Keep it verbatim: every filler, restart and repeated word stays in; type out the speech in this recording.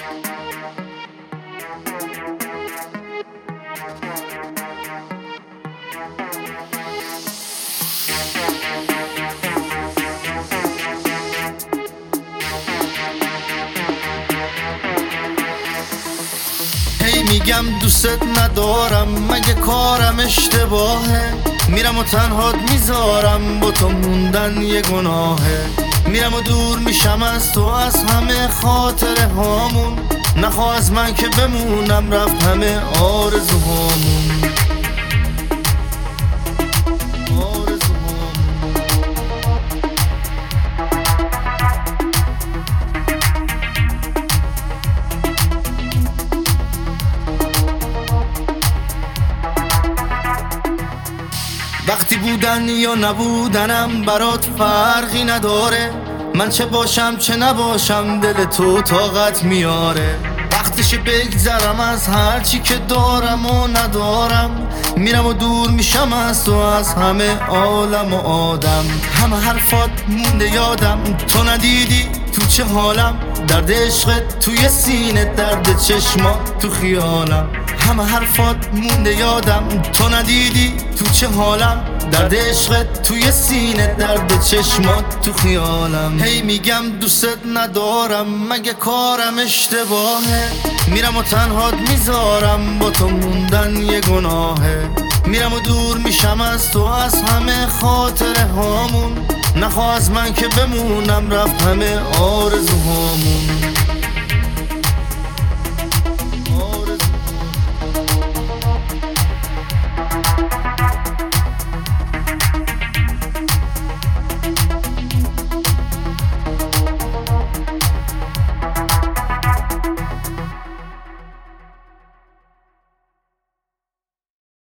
هی میگم دوست ندارم، مگه کارم اشتباهه؟ میرم و تنهات میذارم، با تو موندن یه گناهه. میرم و دور میشم از تو، از همه خاطره هامون. نخواه از من که بمونم، رفت همه آرزوهامون. وقتی بودن یا نبودنم برات فرقی نداره، من چه باشم چه نباشم دل تو طاقت میاره. وقتش بگذرم از هرچی که دارم و ندارم، میرم و دور میشم از تو، از همه عالم و آدم. همه حرفات مونده یادم، تو ندیدی تو چه حالم. درد عشقت توی سینه، درد چشمات تو خیالم. همه حرفات مونده یادم، تو ندیدی تو چه حالم. درد عشقت توی سینه، درد چشمات تو خیالم. هی میگم دوست ندارم، مگه کارم اشتباهه؟ میرم و تنهات میذارم، با تو موندن یه گناهه. میرم و دور میشم از تو، از همه خاطره هامون. نخواه از من که بمونم، رفت همه آرزوهام.